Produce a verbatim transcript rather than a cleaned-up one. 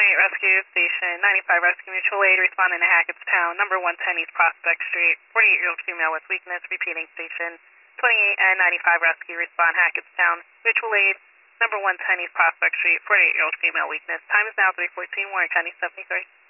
twenty-eight Rescue Station, ninety-five Rescue Mutual Aid, responding to Hackett's Town, number one ten East Prospect Street, forty-eight-year-old female with weakness, repeating station, twenty-eight and ninety-five Rescue, respond Hackett's Town, Mutual Aid, number one ten East Prospect Street, forty-eight-year-old female weakness. Time is now three fourteen, Warren County seventy-three.